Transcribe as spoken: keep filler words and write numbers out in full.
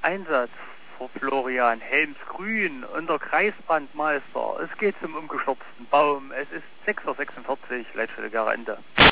Einsatz für Florian Helmsgrün und der Kreisbandmeister. Es geht zum umgestürzten Baum. Es ist sechs Uhr sechsundvierzig, Leitstelle Gare Ende.